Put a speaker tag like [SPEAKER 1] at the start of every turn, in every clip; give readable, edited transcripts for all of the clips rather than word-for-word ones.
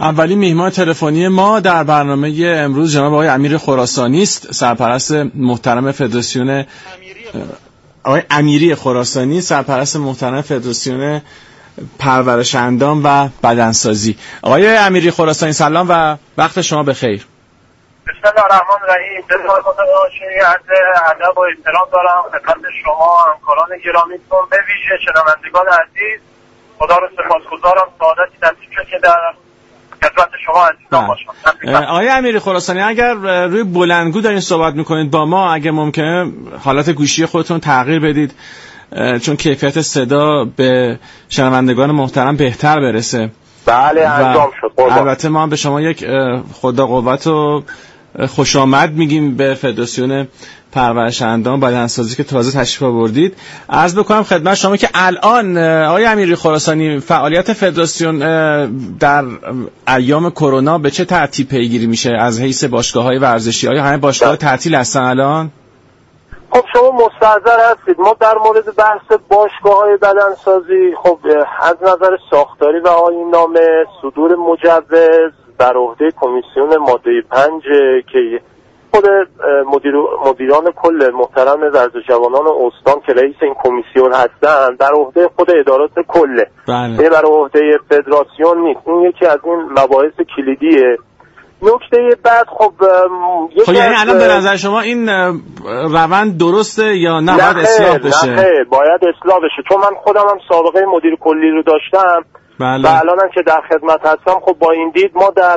[SPEAKER 1] اولی میهمان تلفنی ما در برنامه امروز جناب آقای امیر خراسانی است، سرپرست محترم فدراسیون آقای امیری خراسانی، سرپرست محترم فدراسیون پرورش اندام و بدنسازی. آقای امیری خراسانی سلام و وقت شما بخیر.
[SPEAKER 2] بسم الله الرحمن الرحیم. عرض ادب و احترام دارم خدمت شما همکاران گرامیتون، به ویژه شنوندگان عزیز. خدا رو سپاسگزارم سعادتی نصیب شد که در خدمت شما عزیزان باشم.
[SPEAKER 1] آقای امیری خراسانی، اگر روی بلندگو دارین صحبت میکنید با ما، اگه ممکنه حالت گوشی خودتون تغییر بدید چون کیفیت صدا به شنوندگان محترم بهتر برسه.
[SPEAKER 2] بله انجام شد.
[SPEAKER 1] البته ما هم به شما یک خدا قوت و خوش آمد میگیم به فدراسیون پرورش اندام بدنسازی که تازه تشریف آوردید. عرض بکنم خدمت شما که الان آقای امیری خراسانی فعالیت فدراسیون در ایام کرونا به چه ترتیب پیگیری میشه از حیث باشگاه‌های ورزشی؟ آیا همه باشگاه‌ها تعطیل هستن الان؟
[SPEAKER 2] خب شما مستحضر هستید ما در مورد بحث باشگاه‌های بدنسازی خب از نظر ساختاری و آیین‌نامه صدور مجوز بر عهده کمیسیون ماده 5 که خود مدیران کل محترم ورزش جوانان استان که رئیس این کمیسیون هستن در عهده خود ادارات کله.
[SPEAKER 1] بله.
[SPEAKER 2] بر عهده فدراسیون نیست. این یکی از این مباحث کلیدیه. نکته بعد خب
[SPEAKER 1] یعنی الان به نظر شما این روند درسته یا نه باید اصلاح بشه؟
[SPEAKER 2] نه باید اصلاح بشه، چون من خودم هم سابقه مدیر کلی رو داشتم.
[SPEAKER 1] بله.
[SPEAKER 2] و الانم که در خدمت هستم خب با این دید ما در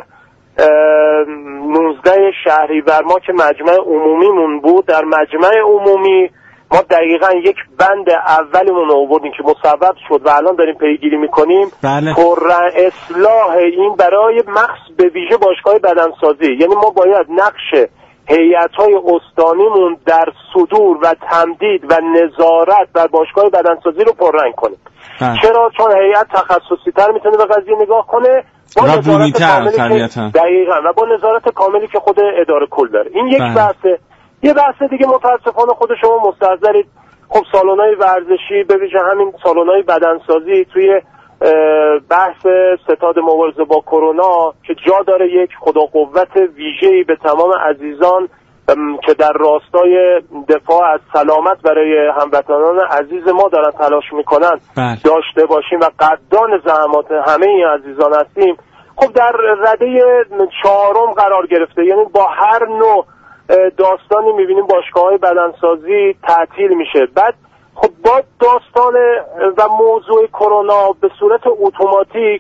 [SPEAKER 2] 19 شهریور ما که مجمع عمومیمون بود، در مجمع عمومی ما دقیقاً یک بند اولیمون رو آوردیم که مصوب شد و الان داریم پیگیری میکنیم.
[SPEAKER 1] بله.
[SPEAKER 2] پر اصلاح این برای مخصوص به ویژه باشگاه بدنسازی، یعنی ما باید نقش هیئت‌های استانیمون در صدور و تمدید و نظارت بر باشگاه بدنسازی رو پررنگ کنیم. چرا؟ چون هیئت تخصصی تر میتونه به قضیه نگاه کنه با نظارت کاملی که دقیقاً و با نظارت کاملی که خود اداره کل داره. این یک بحثه. یه بحث دیگه متاسفانه خود شما مستحضرید خب سالن‌های ورزشی به ویژه همین سالن‌های بدنسازی توی بحث ستاد مبارزه با کرونا که جا داره یک خدا قوت ویژه‌ای به تمام عزیزان که در راستای دفاع از سلامت برای هموطنان عزیز ما دارن تلاش میکنن داشته باشیم و قدردان زحمات همه این عزیزان هستیم. خب در رده 4 قرار گرفته، یعنی با هر نوع داستانی میبینیم باشگاه‌های بدنسازی تعطیل میشه. بعد خب با داستان و موضوع کرونا به صورت اتوماتیک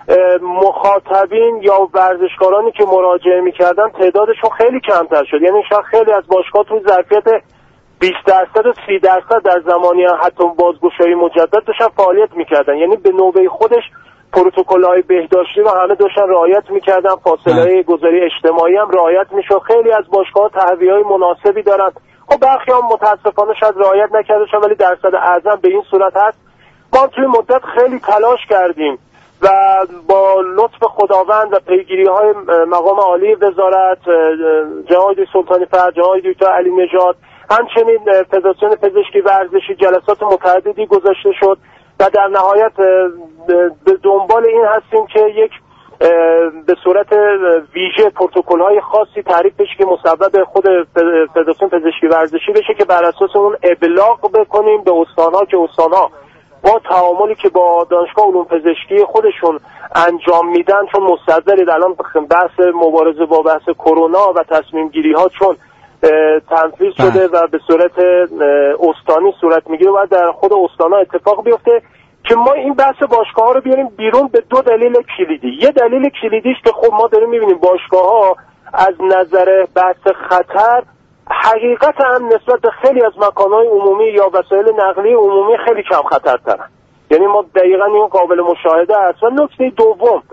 [SPEAKER 2] مخاطبین یا ورزشکارانی که مراجعه میکردن تعدادشون خیلی کمتر شد. یعنی شاید خیلی از باشگاه توی ظرفیت 20% و 30% در زمانی حتی بازگشایی مجدد داشتن فعالیت میکردن، یعنی به نوبه خودش پروتکل‌های بهداشتی رو همه داشتن رعایت میکردن، فاصله گذاری اجتماعی هم رعایت میشد. خیلی از باشگاه‌ها تهویه‌های مناسبی دارن. خب برخی هم متاسفانه شاید رعایت نکردن ولی درصد اعظم به این صورت هست. ما توی مدت خیلی تلاش کردیم و با لطف خداوند و پیگیری‌های مقام عالی وزارت جناب سلطانی فرج، جناب دکتر علی نژاد، همچنین فدراسیون پزشکی ورزشی جلسات متعددی گذاشته شد و در نهایت به دنبال این هستیم که یک به صورت ویژه پروتکل‌های خاصی تعریف بشه که مصوب خود فدراسیون پزشکی ورزشی بشه که بر اساس اون ابلاغ بکنیم به استان‌ها که استان‌ها با تعاملی که با دانشگاه علوم پزشکی خودشون انجام میدن، چون مستحضرید الان بحث مبارزه با بحث کرونا و تصمیم گیری ها چون تنفیذ شده و به صورت استانی صورت میگیره و در خود استان‌ها اتفاق بیفته که ما این بحث باشگاه ها رو بیاریم بیرون به 2 دلیل کلیدی. یه دلیل کلیدیش که خب ما داریم میبینیم باشگاه ها از نظر بحث خطر حقیقت هم نسبت به خیلی از مکانهای عمومی یا وسایل نقلیه عمومی خیلی کم خطرترن. یعنی ما دقیقاً این قابل مشاهده است. و نکته دوم،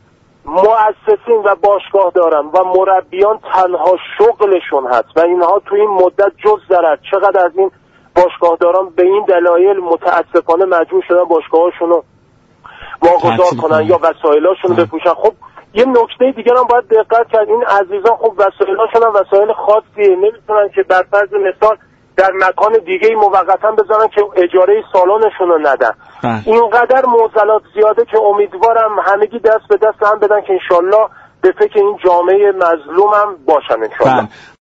[SPEAKER 2] مؤسسین و باشگاه دارن و مربیان تنها شغلشون هست و اینها توی این مدت جز ضرر چقدر از این باشگاهداران به این دلایل متاسفانه مجبور شدن باشگاهاشون رو واگذار کنن یا وسایلاشون رو بپوشن. خب یه نکته دیگه هم باید دقت کرد، این عزیزان خب وسایلاشون هم وسایل خاصیه، نمیتونن که بر فرض مثال در مکان دیگه موقتا بذارن که اجاره سالنشون رو ندن. اینقدر معضلات زیاده که امیدوارم همگی دست به دست هم بدن که انشالله به فکر این جامعه مظلوم هم باشن انشالله.